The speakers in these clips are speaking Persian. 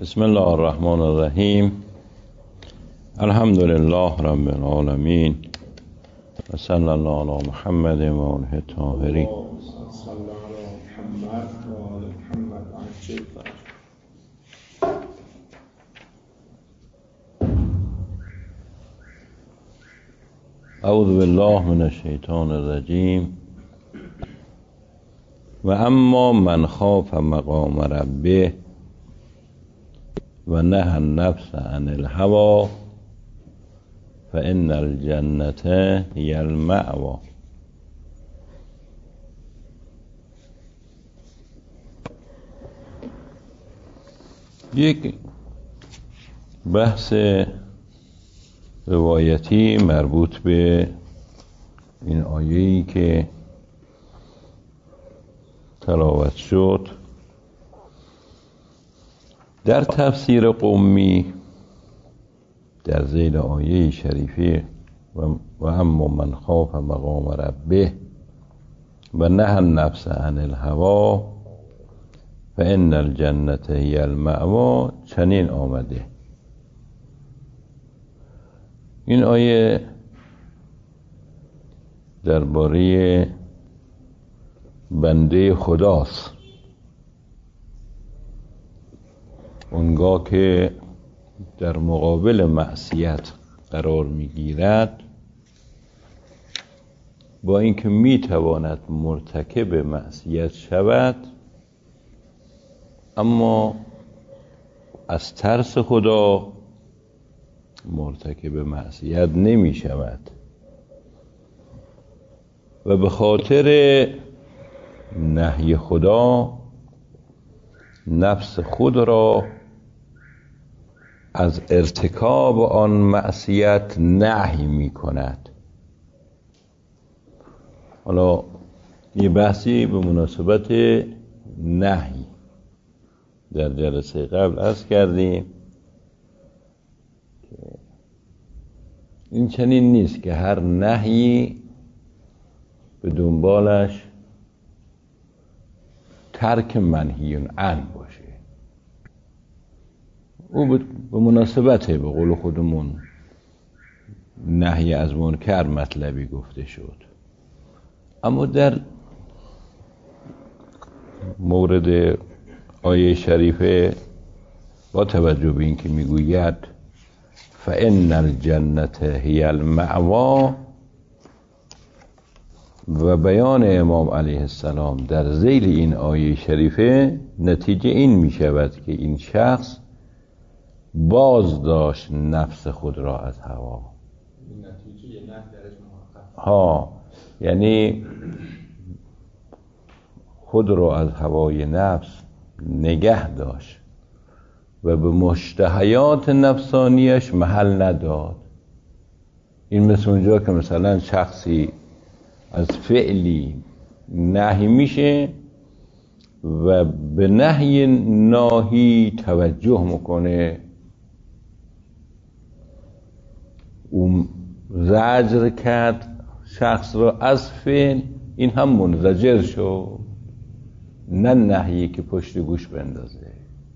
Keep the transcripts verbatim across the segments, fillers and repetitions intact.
بسم الله الرحمن الرحیم. الحمد لله رب العالمین و صلی الله علی محمد و آله الطاهرین. اعوذ بالله من الشیطان الرجیم. و اما من خاف مقام ربه و نهى النفس عن الهوى فإن الجنة هي المأوى. یک بحث روایتی مربوط به این آیه‌ای که تلاوت شد در تفسیر قمی در ذیل آیه شریفه و اما من خاف مقام ربه و نهى النفس عن الهوى فإن الجنة هي المأوى چنین آمده. این آیه درباره بنده خداست. اونگاه که در مقابل معصیت قرار میگیرد، با اینکه میتواند مرتکب معصیت شود، اما از ترس خدا مرتکب معصیت نمی شود و به خاطر نهی خدا نفس خود را از ارتکاب آن معصیت نهی می کند. حالا یه بحثی به مناسبت نهی در جلسه قبل عرض کردیم که این چنین نیست که هر نهی به دنبالش ترک منهی عنه باشه. او به مناسبته به قول خودمون نهی از منکر مطلبی گفته شد، اما در مورد آیه شریفه با توجه به اینکه میگوید فإن الجنة هی المأوى و بیان امام علیه السلام در ذیل این آیه شریفه، نتیجه این می شود که این شخص باز داشت نفس خود را از هوا. نتیجه نه درش محقق ها، یعنی خود را از هوای نفس نگه داشت و به مشتهیات نفسانیش محل نداد. این مثل اونجا که مثلا شخصی از فعلی نهی میشه و به نهی ناهی توجه میکنه، اون زجر کرد شخص را از فعل، این هم منزجر شد، نه نهیی که پشت گوش بندازه.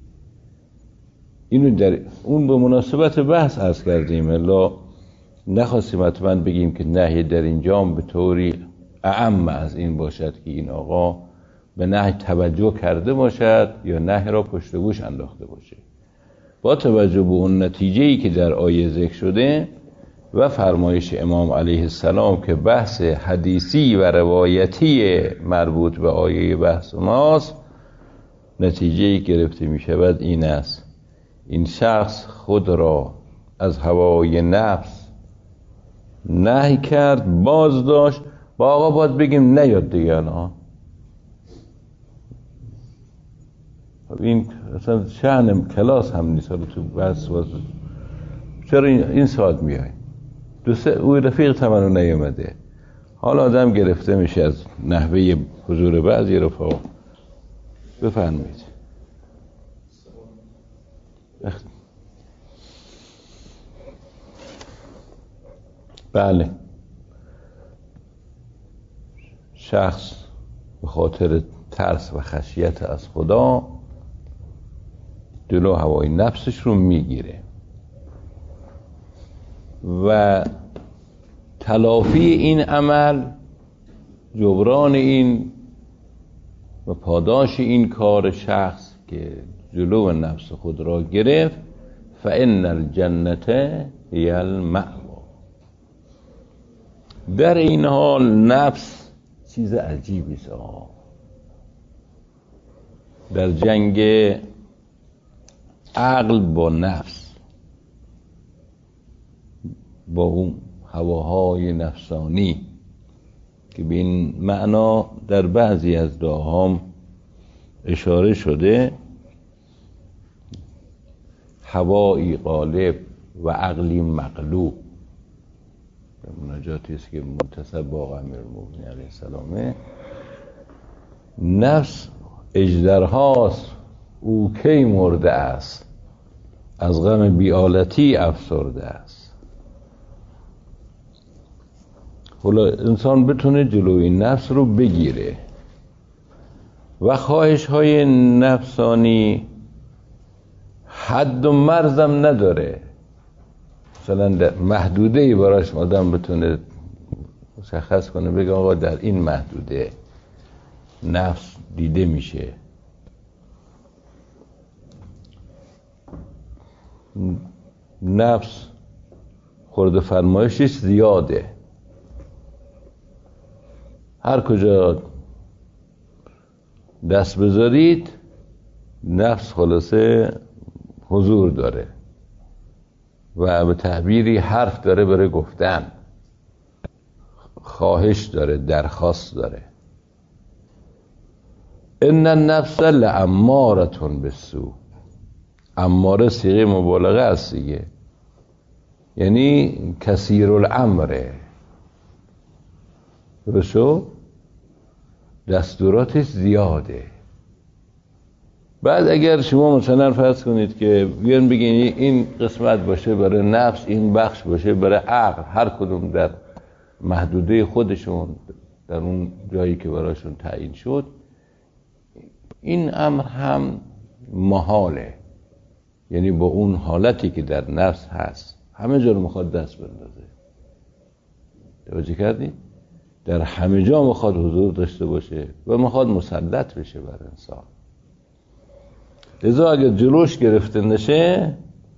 اینو در اون به مناسبت بحث عرض کردیم، الا نخواستیم حتما بگیم که نهی در اینجا به طوری اعم از این باشد که این آقا به نهی توجه کرده باشد یا نهی را پشت گوش انداخته باشه. با توجه به اون نتیجه‌ای که در آیه ذکر شده و فرمایش امام علیه السلام که بحث حدیثی و روایتی مربوط به آیه بحث ماست، نتیجه‌ای گرفته می شود این است: این شخص خود را از هوای نفس نهی کرد، باز داشت. با آقا باید بگیم نیاد دیگه. الان این اصلا شأن کلاس هم نیست. حالا تو بحث باز چرا این ساعت میای؟ دو سه اوی رفیق تمنو نیومده. حالا آدم گرفته میشه از نحوه حضور بعضی رفاق. بفرمایید. اخ... بله، شخص به خاطر ترس و خشیت از خدا جلو هوای نفسش رو میگیره و تلافی این عمل، جبران این و پاداش این کار شخص که جلو نفس خود را گرفت، فإن الجنة هی المأوی. در این حال نفس چیز عجیبی است. در جنگ عقل با نفس، با اون هواهای نفسانی که به این معنا در بعضی از دعاهام اشاره شده، هوایی غالب و عقلی مغلوب، مناجاتی است که منتسب با امیرالمومنین علیه السلامه. نفس اژدرهاست، او کی مرده است، از غم بی‌آلتی افسرده است. حالا انسان بتونه جلوی نفس رو بگیره و خواهش های نفسانی حد و مرزم نداره. مثلا در محدوده ای براش آدم بتونه مشخص کنه، بگه آقا در این محدوده نفس دیده میشه. نفس خورد فرمایشش زیاده، هر کجا دست بذارید نفس خلاصه حضور داره و به تعبیری حرف داره برای گفتن، خواهش داره، درخواست داره. ان النفس لاماره بالسوء. اماره صیغه مبالغه است دیگه، یعنی کثیر الامره، درستو دستوراتش زیاده. بعد اگر شما مثلا فرض کنید که بیان بگین این قسمت باشه برای نفس، این بخش باشه برای عقل، هر کدوم در محدوده خودشون در اون جایی که براشون تعیین شد، این امر هم محاله. یعنی با اون حالتی که در نفس هست همه جا رو میخواد دست بندازه. توجه کردی؟ در همه جا میخواد حضور داشته باشه و میخواد مسلط بشه بر انسان. لذا اگر جلوش گرفته نشه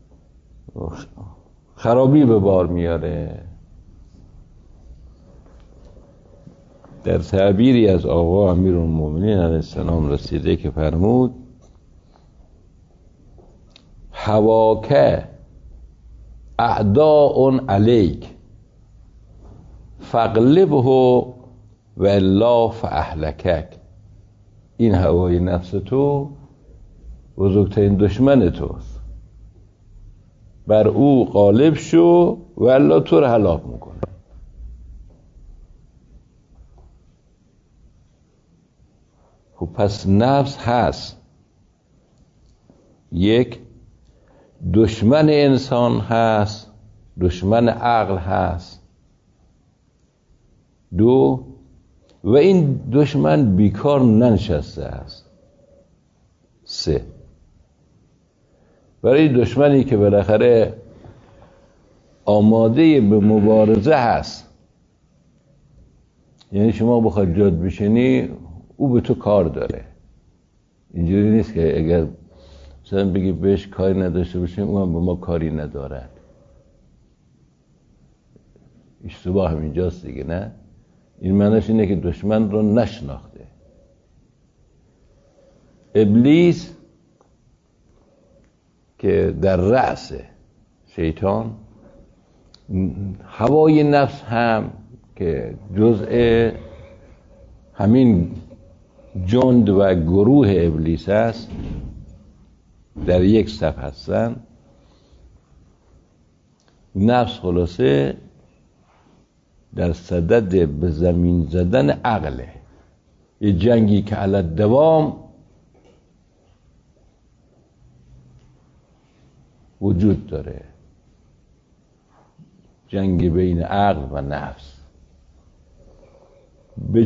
خرابی به بار میاره. در تعبیری از آقا امیرالمومنین علیه السلام رسیده که فرمود هواک اعداء علیک فاغلبه و الا فاهلکک. این هوای نفس تو بزرگترین دشمن توست، بر او غالب شو و الا تو رو هلاک میکنه. خب پس نفس هست، یک دشمن انسان هست، دشمن عقل هست. دو، و این دشمن بیکار ننشسته است. سه، برای دشمنی که بالاخره آماده به مبارزه هست، یعنی شما بخواد جاد بشینی او به تو کار داره. اینجوری نیست که اگر مثلا بگی بهش کاری نداشته باشیم او هم به ما کاری ندارد. اشتباه هم اینجاست دیگه. نه، این معنیش اینه که دشمن رو نشناخته. ابلیس که در رأس شیطان، هوای نفس هم که جزء همین جند و گروه ابلیس است، در یک صف هستن. نفس خلاصه در صدد به زمین زدن عقله. یه جنگی که علی دوام وجود داره، جنگ بین عقل و نفس. به,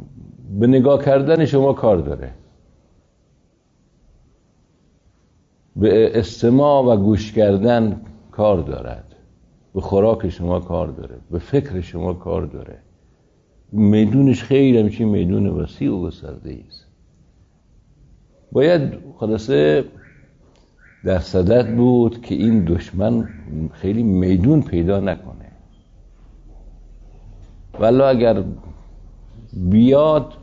به نگاه کردن شما کار داره. به استماع و گوش کردن کار دارد، به خوراک شما کار داره، به فکر شما کار داره. میدونش خیلی همچین میدون وسیع و گسترده است. باید خلاصه در صدد بود که این دشمن خیلی میدون پیدا نکنه، ولی اگر بیاد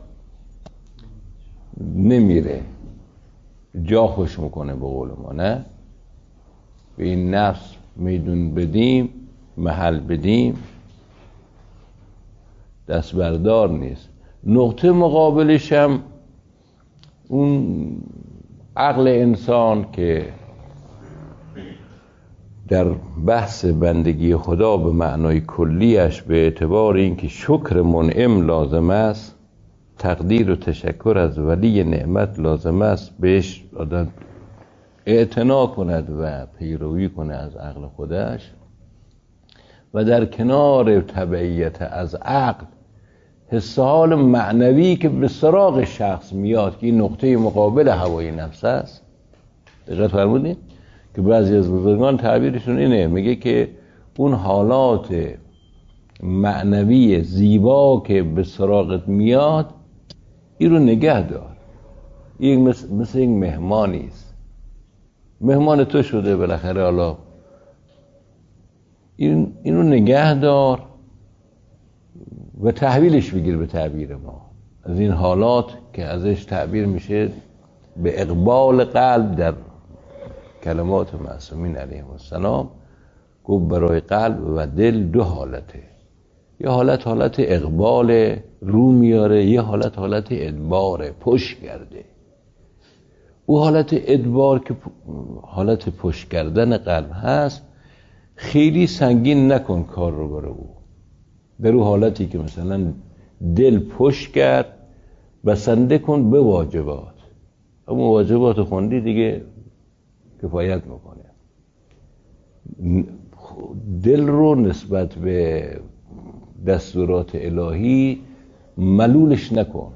نمیره، جا خوش میکنه به قول ما. نه به این نفس میدون بدیم، محل بدیم، دست بردار نیست. نقطه مقابلش هم اون عقل انسان که در بحث بندگی خدا به معنای کلیش به اعتبار اینکه شکر منعم لازم است، تقدیر و تشکر از ولی نعمت لازم است، بهش آدم اعتنا کند و پیروی کنه از عقل خودش و در کنار تبعیت از عقل حس حال معنوی که به سراغ شخص میاد که این نقطه مقابل هوای نفس است. دقیق فرمودین که بعضی از بزرگان تعبیرشون اینه، میگه که اون حالات معنوی زیبا که به سراغت میاد این رو نگه دار. این مثل, مثل این مهمانی است، مهمان تو شده بالاخره، حالا این این رو نگه دار و تحویلش بگیر. به تعبیر ما از این حالات که ازش تعبیر میشه به اقبال قلب، در کلمات معصومین علیهم السلام گفت برای قلب و دل دو حالته، یه حالت حالت اقبال رو میاره، یه حالت حالت ادباره، پشت کرده. او حالت ادبار که حالت پشت کردن قلب هست، خیلی سنگین نکن کار رو برای او. در او حالتی که مثلا دل پشت کرد، بسنده کن به واجبات. اما واجبات خوندی دیگه کفایت میکنه. دل رو نسبت به دستورات الهی ملولش نکن،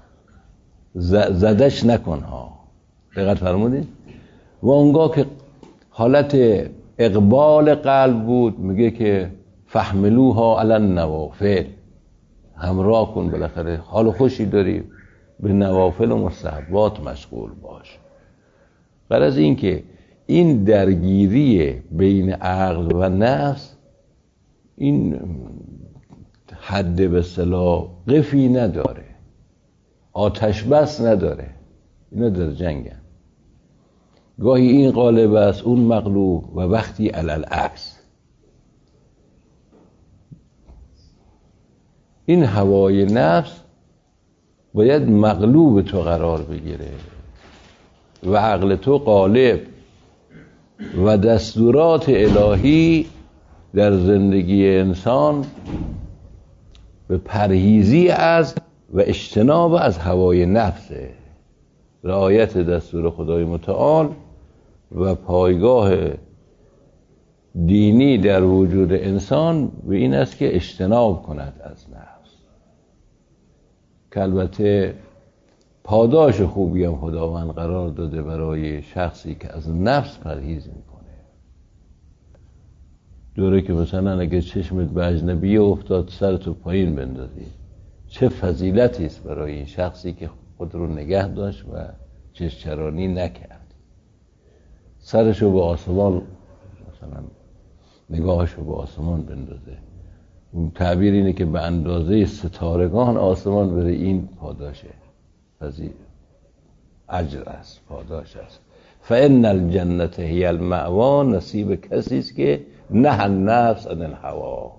زدش نکن ها. دقت فرمودین؟ و اونگاه که حالت اقبال قلب بود میگه که فحملوها علی النوافل، همراه کن، بالاخره حال خوشی داری، به نوافل و مستحبات مشغول باش. غرض این که این درگیری بین عقل و نفس این حد به اصطلاح قفی نداره، آتش بس نداره. اینا در جنگن، گاهی این غالب است اون مغلوب و وقتی علل عکس. این هوای نفس باید مغلوب تو قرار بگیره و عقل تو غالب و دستورات الهی در زندگی انسان به پرهیزی از و اجتناب از هوای نفسه، رعایت دستور خدای متعال و پایگاه دینی در وجود انسان به این است که اجتناب کند از نفس، که البته پاداش خوبی هم خداوند قرار داده برای شخصی که از نفس پرهیز میکنه. دوره که مثلا اگه چشمت به اجنبی افتاد سرتو پایین بندازی، چه فضیلتی است برای این شخصی که خود رو نگه داشت و چشچرانی نکرد، سرشو به آسمان مثلا نگاهشو به آسمان بندازه. اون تعبیر اینه که به اندازه ستارگان آسمان بره، این پاداشه، فضیل اجر است، پاداش است. فان الجنة هی المأوا، نصیب کسی است که نه النفس عن الهوا.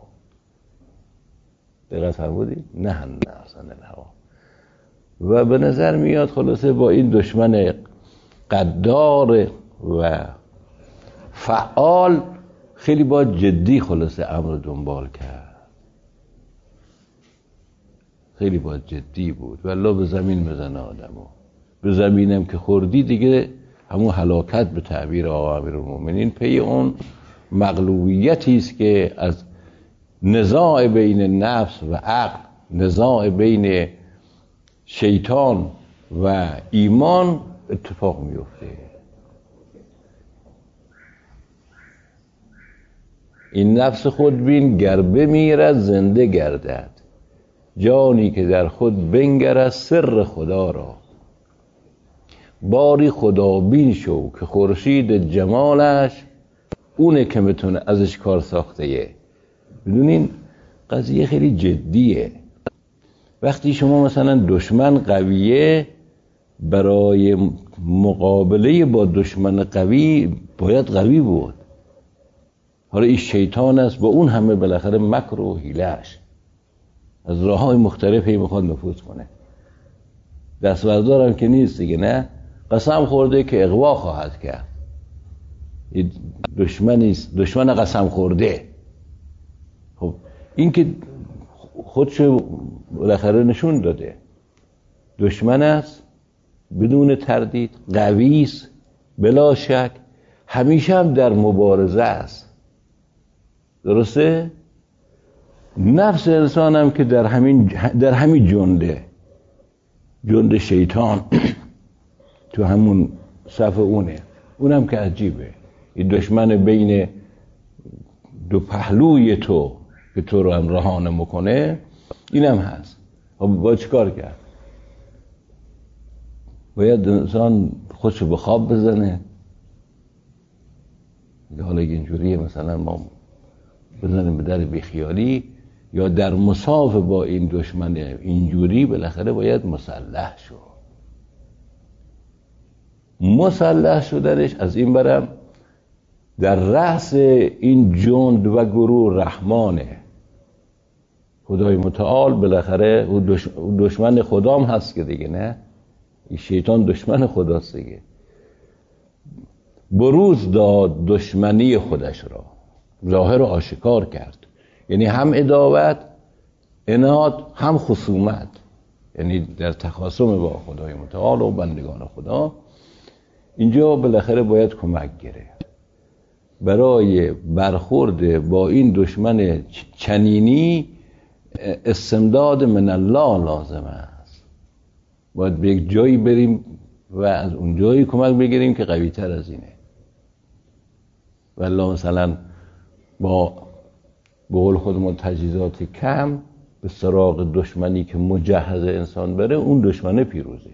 دقیق فرمودید؟ نه النفس عن الهوا. و به نظر میاد خلاصه با این دشمن قدار و فعال خیلی با جدی خلاصه امر دنبال کرد، خیلی با جدی بود. والله به زمین بزنه آدمو، به زمینم که خوردی دیگه همون هلاکت به تعبیر آقا امیرالمومنین پی اون مغلوبیتی است که از نزاع بین نفس و عقل، نزاع بین شیطان و ایمان اتفاق میفته. این نفس خودبین گر بمیرد زنده گردد، جانی که در خود بنگرد سر خدا را. باری خدابین شو که خورشید جمالش اونه که میتونه ازش کار ساخته یه. بدونین قضیه خیلی جدیه. وقتی شما مثلا دشمن قویه، برای مقابله با دشمن قوی باید قوی بود. حالا این شیطان است با اون همه بالاخره مکر و حیله‌اش از راه‌های مختلفی میخواد نفوذ کنه. دستبردارم که نیست دیگه، نه قسم خورده که اغوا خواهد کرد. این دشمنی است، دشمن قسم خورده. خب این که خودشو بالاخره نشون داده دشمن است، بدون تردید قوی است، بلا شک همیشه هم در مبارزه است. درسته؟ نفس انسان هم که در همین در همین جنده جند شیطان تو همون صف اونه. اونم که عجیبه، این دشمن بین دو پهلوی تو که تو رو هم رهانه میکنه اینم هست. خب باید چیکار کرد؟ باید انسان خودشو به خواب بزنه. حالا اینجوریه مثلا ما بزنیم به در بیخیالی، یا در مصاف با این دشمن اینجوری بالاخره باید مسلح شو. مسلح شدنش از این برم در رأس این جند و گروه رحمانه. خدای متعال بالاخره او دشمن خدام هست که دیگه، نه این شیطان دشمن خداست دیگه. بروز داد دشمنی خودش را، ظاهر و آشکار کرد. یعنی هم عداوت، عناد، هم خصومت، یعنی در تخاصم با خدای متعال و بندگان خدا. اینجا بالاخره باید کمک گرفت. برای برخورد با این دشمن چنینی استمداد من الله لازم است. باید به یک جایی بریم و از اون جایی کمک بگیریم که قوی تر از اینه. والله مثلا با به قول خودمون تجهیزات کم به سراغ دشمنی که مجهز انسان بره، اون دشمنه پیروزه.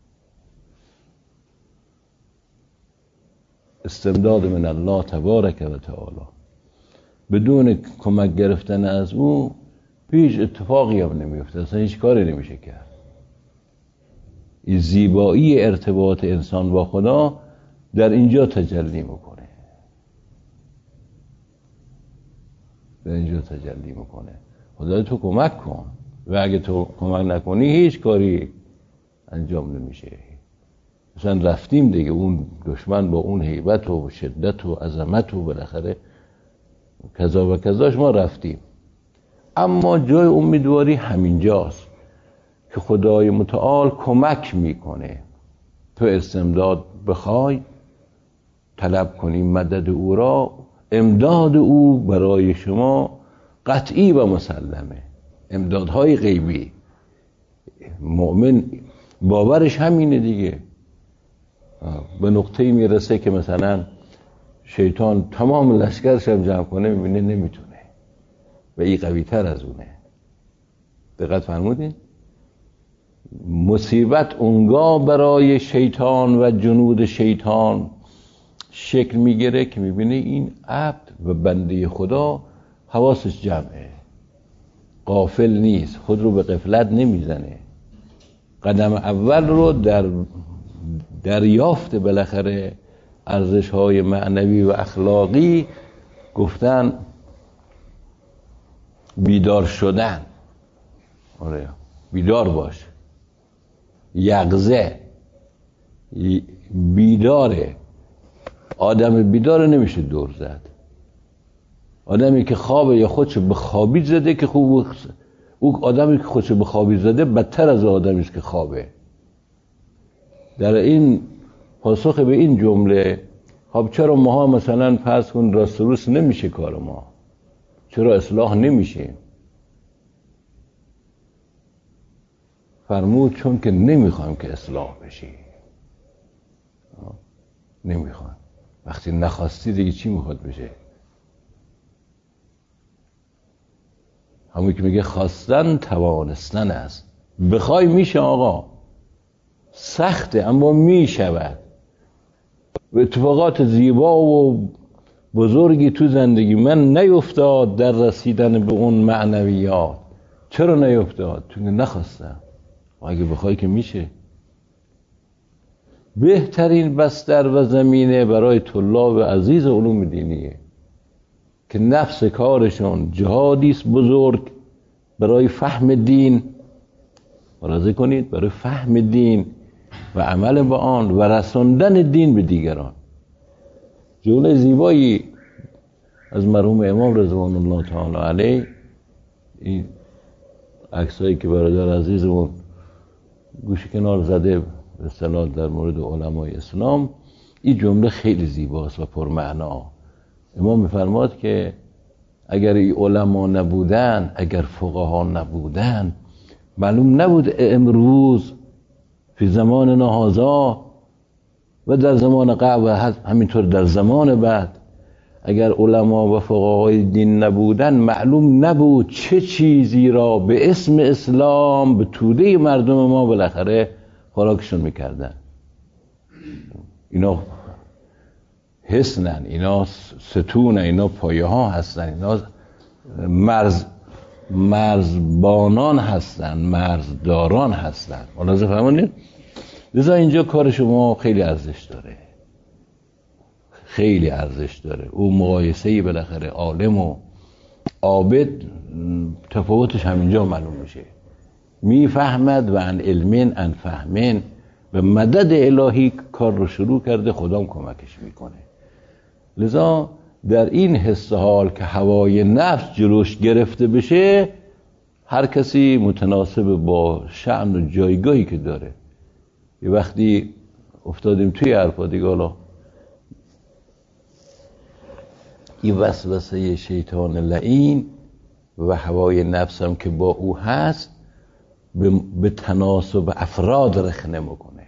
استمداد من الله تبارک و تعالی. بدون کمک گرفتن از او هیچ اتفاقی هم نمیفته، اصلا هیچ کاری نمیشه کرد. این زیبایی ارتباط انسان با خدا در اینجا تجلی میکنه، در اینجا تجلی میکنه. خدا تو کمک کن، و اگه تو کمک نکنی هیچ کاری انجام نمیشه. مثلا رفتیم دیگه، اون دشمن با اون هیبت و شدت و عظمت و بالاخره کذا و کذاش ما رفتیم. اما جای امیدواری همینجاست که خدای متعال کمک میکنه. تو استمداد بخوای، طلب کنی مدد او را، امداد او برای شما قطعی و مسلمه. امدادهای غیبی، مؤمن باورش همینه دیگه. به نقطه‌ای میرسه که مثلا شیطان تمام لشکرش هم جمع کنه، میبینه نمیتونه و این قوی تر از اونه. دقت فرمودین؟ مصیبت اونگاه برای شیطان و جنود شیطان شکل میگیره که میبینه این عبد و بنده خدا حواسش جمعه، غافل نیست، خود رو به غفلت نمیزنه. قدم اول رو در دریافت بالاخره ارزش‌های معنوی و اخلاقی گفتن بیدار شدن. آره بیدار باش، یقظه، بیداره. آدم بیداره نمیشه دور زد. آدمی که خوابه یا خودشو به خوابی زده که خوب، او آدمی که خودشو به خوابی زده بدتر از آدمی است که خوابه. در این پاسخ به این جمله، خب چرا ماها مثلا پس کن راست روست نمیشه کار ما؟ چرا اصلاح نمیشه؟ فرمود چون که نمیخوایم که اصلاح بشی. نمیخوایم. وقتی نخواستی دیگه چی میخواد بشه؟ همون که میگه خواستن توانستن است. بخوای میشه آقا، سخته اما میشود. و اتفاقات زیبا و بزرگی تو زندگی من نیفتاد در رسیدن به اون معنویات. چرا نیفتاد؟ چون نخواستم. و اگه بخوای که میشه. بهترین بستر و زمینه برای طلاب عزیز علوم دینیه که نفس کارشون جهادیست بزرگ برای فهم دین، ملاحظه کنید، برای فهم دین و عمل با آن و رساندن دین به دیگران. جمله زیبایی از مرحوم امام رضوان الله تعالی علیه، این عکسایی که برادر عزیزمون گوش کنار زده به اصطلاح در مورد علمای اسلام، این جمله خیلی زیباست و پرمعنا. امام میفرماد که اگر این علما نبودن، اگر فقها نبودن، معلوم نبود امروز فی زمان هذا و در زمان قبل و همینطور در زمان بعد، اگر علما و فقهای دین نبودن، معلوم نبود چه چیزی را به اسم اسلام به توده مردم ما بالاخره خوراکشون میکردن. اینا حسنن، اینا ستونن، اینا پایه ها هستن، اینا مرز مرزبانان هستن، مرزداران هستن. ملاحظه فرمودید؟ لذا اینجا کار شما خیلی ارزش داره، خیلی ارزش داره. او مقایسه بالاخره عالم و عابد تفاوتش همینجا معلوم میشه. میفهمد و عن علمین عن فهمین، به مدد الهی کار رو شروع کرده، خدام کمکش میکنه. لذا در این حس حال که هوای نفس جلوش گرفته بشه، هر کسی متناسب با شأن و جایگاهی که داره. یه وقتی افتادیم توی حرفا دیگه، حالا این وسوسه شیطان لعین و هوای نفس هم که با او هست به, به تناسب افراد رخنه میکنه.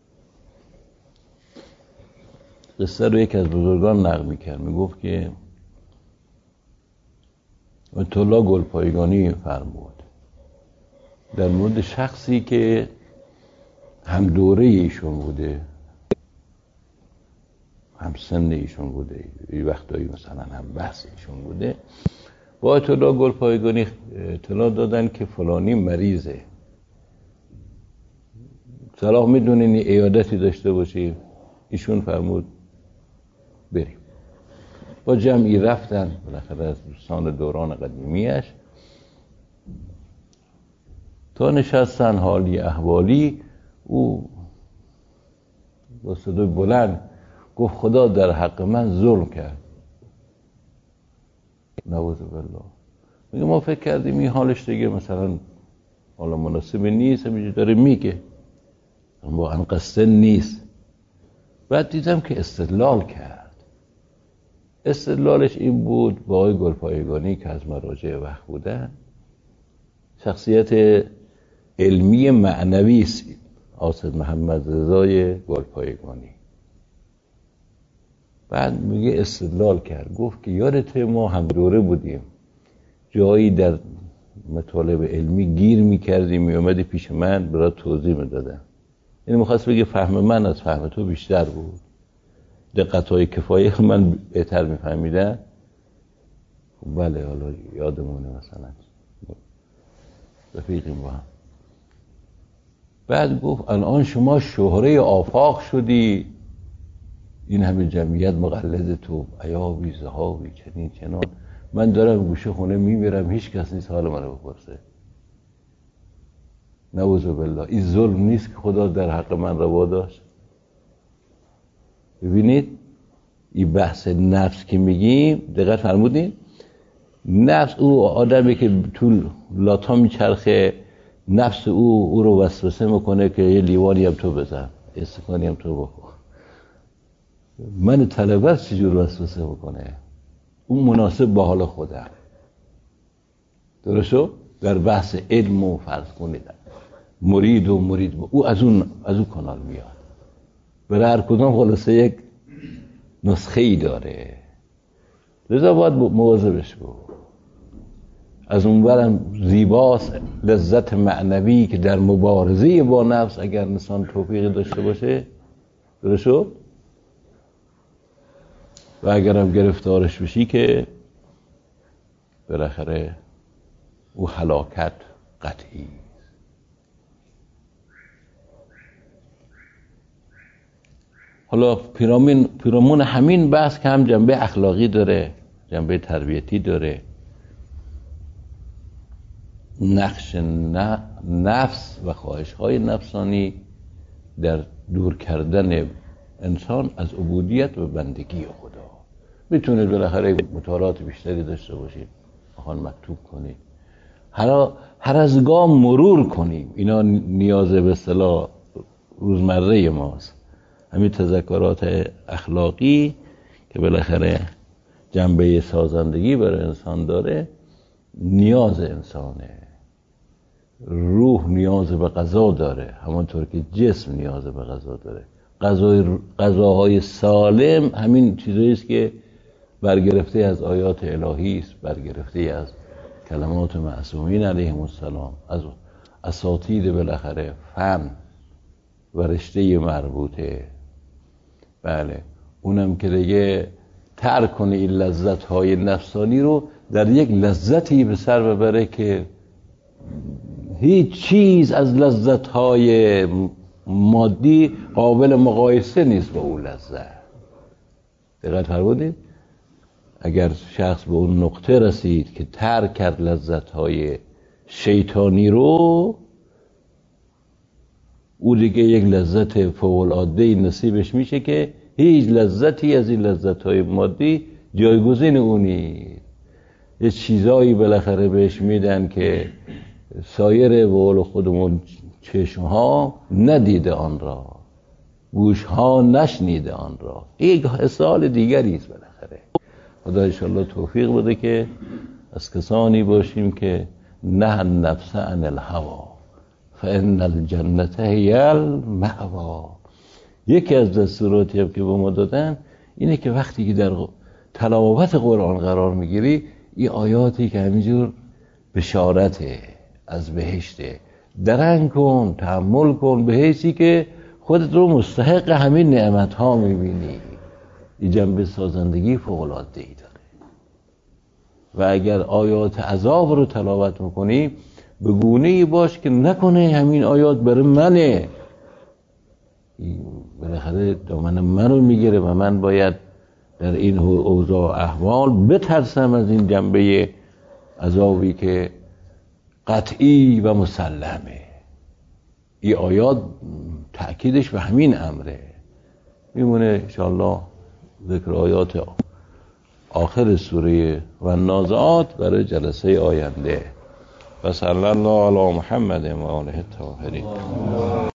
قصه رو یکی از بزرگان نقل میکرد، میگفت که آیت الله گلپایگانی فرمود در مورد شخصی که هم دوره ایشون بوده، هم سن ایشون بوده، یه وقتایی مثلا هم بحث ایشون بوده. با آیت الله گلپایگانی اطلاع دادن که فلانی مریضه، صلاح میدونین عیادتی داشته باشی؟ ایشون فرمود بریم. با جمعی رفتن، بالاخره از دوستان دوران قدیمیش، تا نشستن حالی احوالی. او با صدای بلند گفت خدا در حق من ظلم کرد. نعوذ بالله. میگه ما فکر کردیم این حالش دیگه مثلا حالا مناسب نیست، همینجور داره میگه، اما انقصه نیست. بعد دیدم که استدلال کرد. استدلالش این بود، با آقای گلپایگانی که از مراجع وقت بودن، شخصیت علمی معنوی است آصد محمد رضای گلپایگانی. بعد میگه استدلال کرد، گفت که یادته ما هم دوره بودیم، جایی در مطالب علمی گیر میکردیم، میومدی پیش من برای توضیح میدادم. یعنی میخواست بگه فهم من از فهم تو بیشتر بود، دقت‌های کفایه من بهتر میفهمیدن. بله حالا یادمونه مثلا رفیقیم با هم. بعد گفت الان شما شهره آفاق شدی، این همه جمعیت مقلد تو، عیابی زهابی چنین چنان، من دارم گوشه خونه میمیرم، هیچ کس نیست حال منو بپرسه. نعوذ بالله. این ظلم نیست که خدا در حق من روا داشت؟ ببینید این بحث نفس که میگیم، دقت فرمودین؟ نفس او آدمی که تو لاتا میچرخه، نفس او او رو وسوسه میکنه که یه لیوانی هم تو بزن، استکانی هم تو بخور. من طلبه چجور وسوسه میکنه؟ اون مناسب با حال خودم. درستو؟ در بحث علم و فرض کنید مرید و مرید با. او از اون از اون کانال میاد. برای هر کدام خلاصه یک نسخه ای داره. لذا باید مواظبش بود. از اونورم زیباست، لذت معنوی که در مبارزه با نفس اگر انسان توفیق داشته باشه درست شد، و اگرم گرفتارش بشی که بالاخره او هلاکت قطعی. حالا پیرامون پیرامون همین بحث که هم جنبه اخلاقی داره، جنبه تربیتی داره، نقش نفس و خواهش‌های نفسانی در دور کردن انسان از عبودیت و بندگی خدا. میتونه بالاخره مطالعات بیشتری داشته باشید، آخوان مکتوب کنید، هر هر از گام مرور کنیم. اینا نیاز به اصطلاح روزمره ماست. همین تذکرات اخلاقی که بالاخره جنبه سازندگی برای انسان داره، نیاز انسانه. روح نیاز به غذا داره، همانطور که جسم نیاز به غذا داره. غذای غذاهای سالم همین چیزایی است که برگرفته از آیات الهی است، برگرفته از کلمات معصومین علیهم السلام، از اساطیر بالاخره فن و رشته مربوطه. بله، اونم که دیگه ترک کنه این لذت‌های نفسانی رو در یک لذتی به سر ببره که هیچ چیز از لذت‌های مادی قابل مقایسه نیست با اون لذت. دقت فرمودید؟ اگر شخص به اون نقطه رسید که ترک کرد لذت‌های شیطانی رو، او دیگه یک لذت فوق‌العاده نصیبش میشه که هیچ لذتی از این لذت‌های مادی جایگزین اونی. یه چیزایی بالاخره بهش میدن که سایر بقول خودمون چشمها ندیده آن را، گوشها نشنیده آن را. یک حسال دیگری است بالاخره. خدا انشاءالله توفیق بده که از کسانی باشیم که نه النفس عن الهوا فان الجنة هی المأوا. یکی از دستوراتی هم که به ما دادن اینه که وقتی که در تلاوت قرآن قرار میگیری، این آیاتی که همینجور بشارته از بهشته، درنگ کن، تحمل کن، به حیثی که خودت رو مستحق همین نعمت ها میبینی. این جنبه سازندگی فوق‌العاده ای داره. و اگر آیات عذاب رو تلاوت میکنی، به گونه‌ای باش که نکنه همین آیات برای منه، بالاخره دامن منو میگیره و من باید در این اوضاع احوال بترسم از این جنبه عذابی که قطعی و مسلمه. این آیات تأکیدش به همین امره. میمونه انشاءالله ذکر آیات آخر سوره و نازعات برای جلسه آینده. و صلی الله علی محمد و آله الطاهرین.